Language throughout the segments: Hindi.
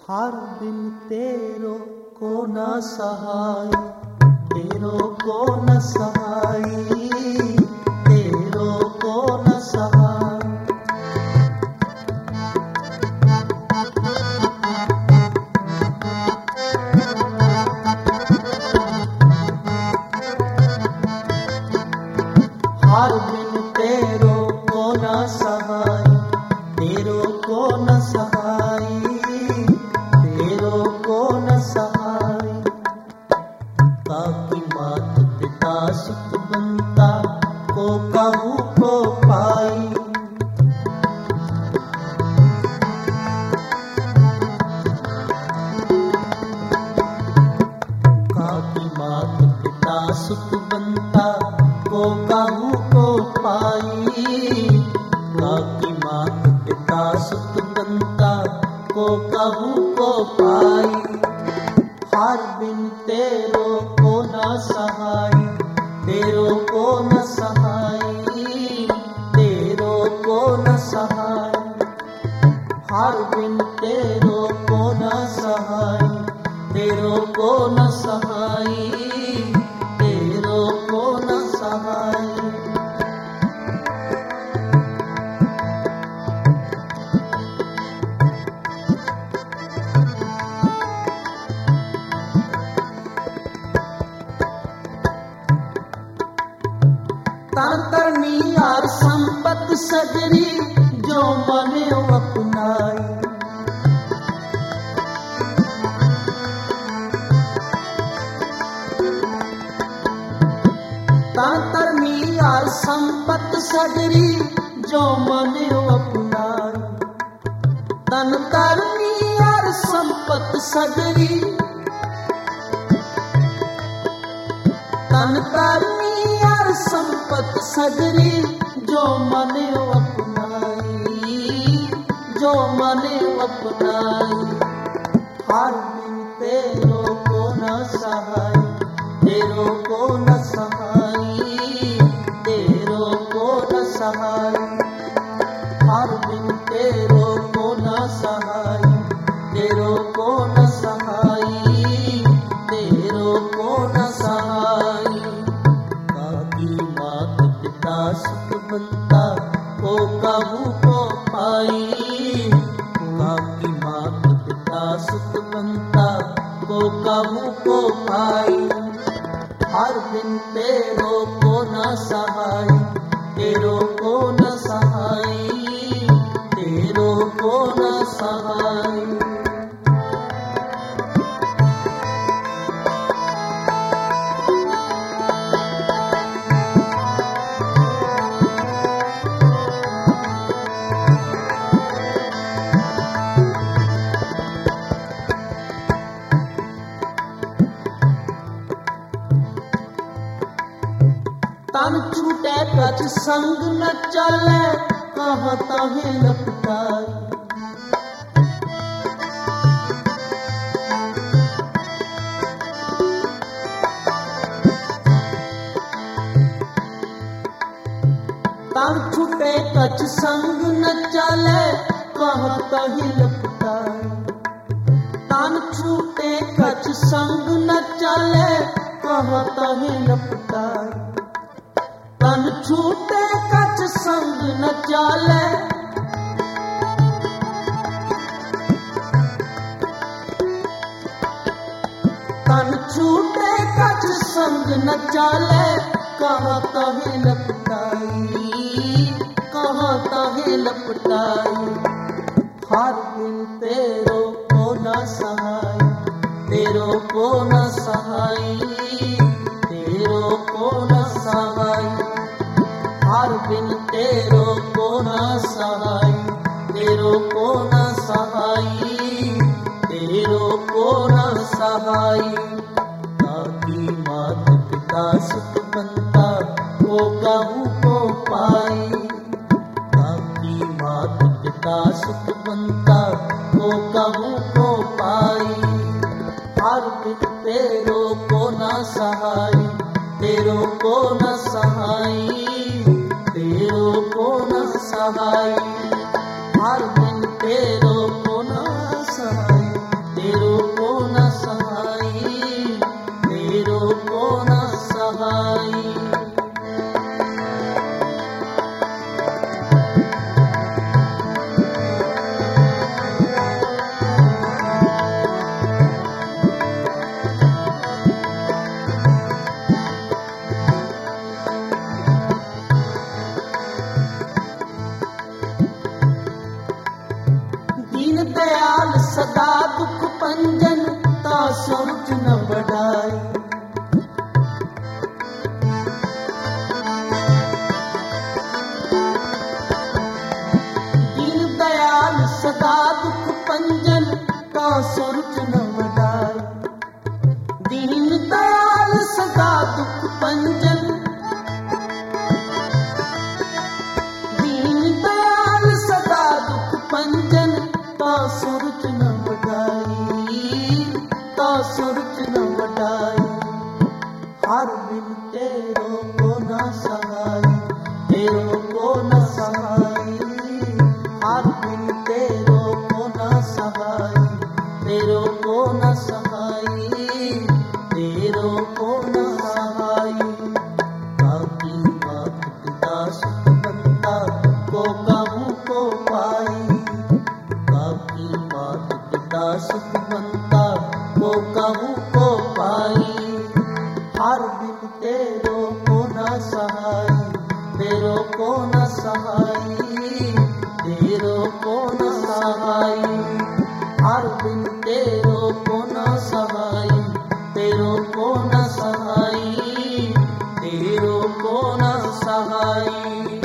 हर दिन तेरो को न सहाय, तेरो को न सहाय, तेरो को न सहाय। हर दिन तेरो को न सहाय, तेरो को न सहाय, तेरो को न सहाय। ताकि मात पिता सुत बनता को कहू को पाई। ताकि मात पिता सुत बनता को कहू को पाई। ताकि मात पिता सुत बनता को कहू को पाई। हर दिन तेरो को न सहाय, तेरो को न सहाय, तेरो को न सहाय। हर दिन तेरो को न सहाय, तेरो को न सहाय, तेरो को न सहाय। तरनी और संपत सगरी जो मने अपनाई। तरनी और संपत सगरी जो मने अपनाई। तन तरनी और संपत सगरी, तन तरनी और संपत सगरी जो मने अपनाई, जो मने अपनाई। हर दिन तेरो को न सहाय, तेरो को न सहाय, तेरो को न सहाय। हर दिन तेरो को न सहाय, तेरो को न सहाय, तेरो को न सहाय। सुख बनता को कहू को पाई। ताकि मात पिता सुख बनता को कहू को पाई। हर दिन तेरो को न सहाय, तेरो को न सहाय, तेरो को न सहाय। तन छूटे कछ संग न चले, कहता है लपटाई। तन छूटे कछ संग न चले, कहता है लपटाई। तन छूटे कछ संग न चले, कहता है लपटाई। तन छूटे कछ संग न चाले, तन छूटे कछ संग न चाले। कहता है लपटाई, कहता है लपटाई। हर दिन तेरो को न सहाय, तेरो को न सहाय, तेरो को न सहाय। हर दिन तेरो को न सहाय, तेरो को न सहाय, तेरो को न सहाय। ताकि मात पिता सुख बनता को कहू को पाई। ताकि मात पिता सुख बनता को कहू को पाई। हर दिन तेरो को न सहाय, तेरो को न सहाय, तेरो को न सहाय। हर दिन तेरो को न सहाय, सदा दुख पंजन ता सोच न बढ़ाई। दीन दयाल सदा दुख पंजन ता सोच न बढ़ाई। दीन दयाल सदा दुख पंजन, दीन दयाल सदा दुख पंजन ता सोच न बढ़ाई, ता सोच न बढ़ाई। हर बिन तेरो को न सहाई, तेरो को न सहाई। हर बिन तेरो को न सहाई, तेरो को न सहाई, तेरो को न सहाई। ताकि मात पिता सुख बनता को कहूँ को पाई। ताकि मात पिता सुख बनता को कहूँ को पाई। हर बिन तेरो को न सहाई, तेरो को न सहाई, तेरो को न सहाई। हर बिन तेरो को न सहाई, तेरो को न सहाई, तेरो को न सहाई।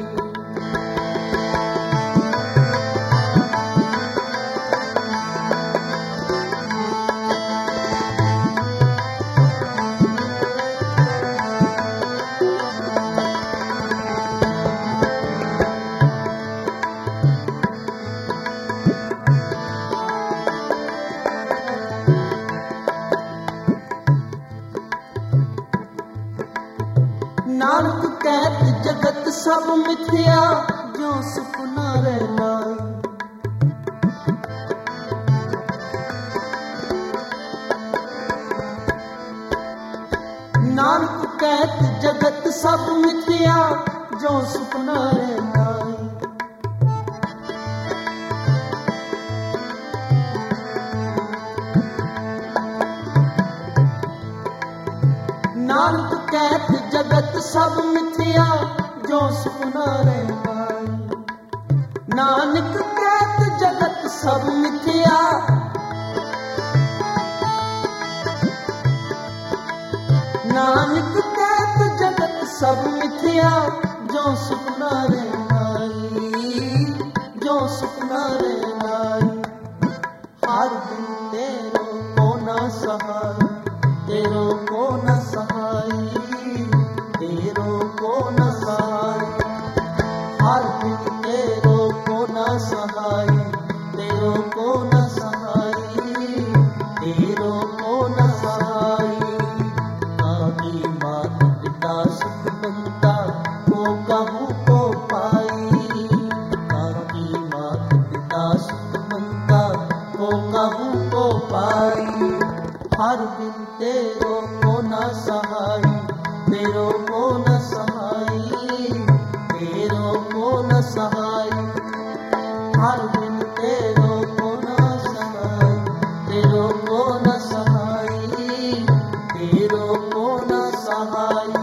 नानक कहत जगत सब मिथ्या जो सुपना रहना। नानक कहत जगत सब मिथ्या जो सुपना रहना। नानक कहत जगत सब मिथ्या जो सुपना रहना। नानक कहत जगत सब मिथ्या, नानक कहत जगत सब मिथ्या जो सुपना रहना, जो सुपना रहना। हर दिन तेरो को न सहाई, तेरो को न सहाई, तेरो को न सहाई। हर दिन तेरो को न सहाई, तेरो को न सहाई, तेरो को न सहाई। ताकि मात पिता सुख बनता को कहूँ को पाई। ताकि मात पिता सुख बनता को कहूँ को पाई। हर दिन तेरो को न सहाई, तेरो को न सहाई, तेरो को न सहाई। हर दिन तेरो को न सहाई, तेरो को न सहाई, तेरो को न सहाई।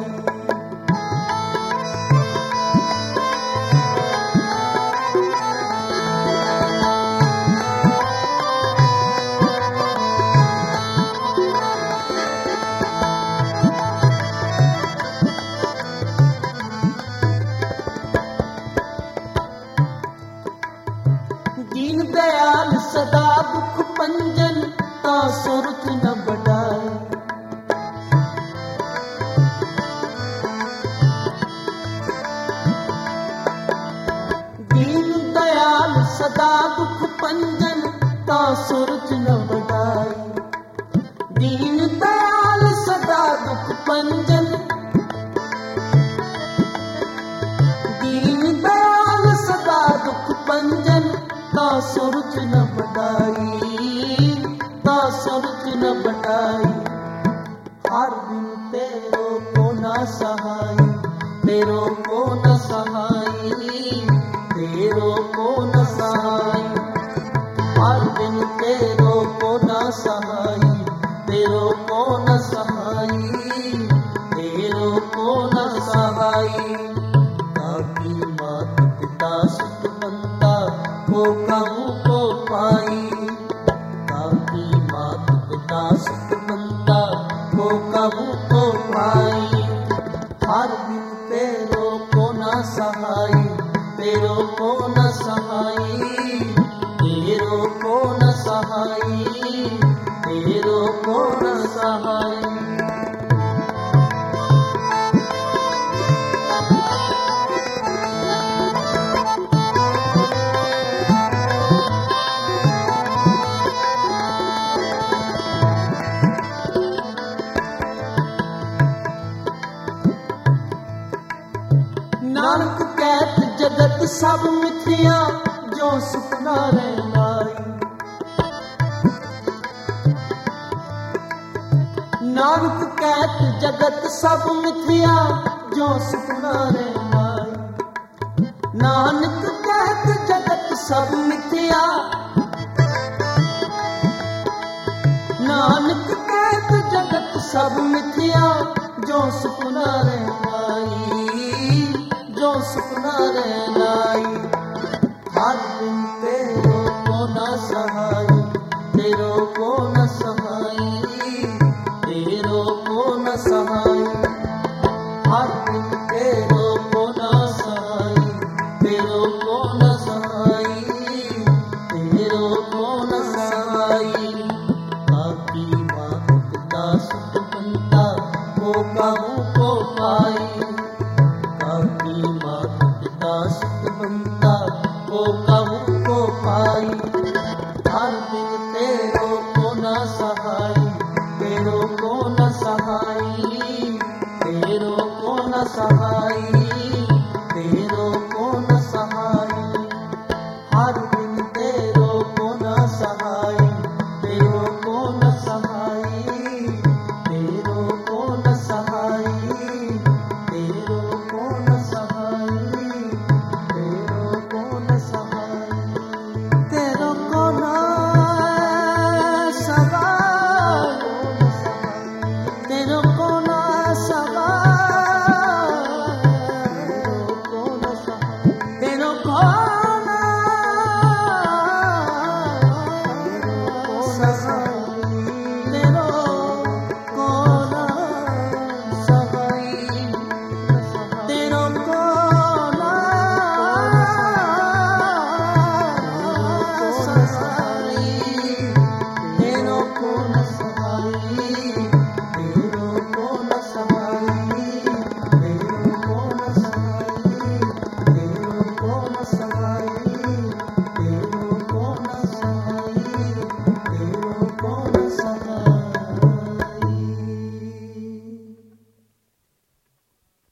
दीन दयाल सदा दुख पंजन ता सोच न बढ़ाई। दीन दयाल सदा दुख पंजन ता सोच न बढ़ाई। दीन दयाल सदा दुख पंजन, दीन दयाल सदा दुख पंजन ता सोच न बढ़ाई, ता सोच न बढ़ाई। हर दिन तेरो को न सहाई, तेरो को न सहाई, तेरो को न सहाई। हर दिन तेरो को न सहाई, तेरो को न सहाई, तेरो को न सहाई। ताकि मात पिता सुख बनता को कहूँ को पाई। सुख बनता वो कहूँ को पाई। हर दिन तेरो को न सहाई, तेरो को न सहाई, तेरो को न सहाई, तेरो को न सहाई। नानक कहत जगत सब मिथ्या जो सुपना रहनाई। नानक कहत जगत सब मिथ्या जो सुपना रहनाई। नानक कहत जगत सब मिथ्या, नानक कहत जगत सब मिथ्या जो सुपना रहनाई, जो सुपना रहनाई। हर दिन तेरो को न सहाई, तेरो को न सहाई, तेरो को न सहाई। हर दिन तेरो को न सहाई, तेरो को न सहाई, तेरो को न सहाई। बाकी मात पिता सुख बनता वो कहूँ को पाई। सुख बनता वो कहूँ को पाई। हर दिन तेरो को न सहाई, तेरो को न सहाई, तेरो को न सहाई, तेरो को न सहाई। हर दिन तेरो को न सहाई, तेरो को न सहाई, तेरो को न सहाई, तेरो को न सहाई, तेरो को न सहाई, तेरो को न सहाई, तेरो को न सहाई, तेरो को न सहाई।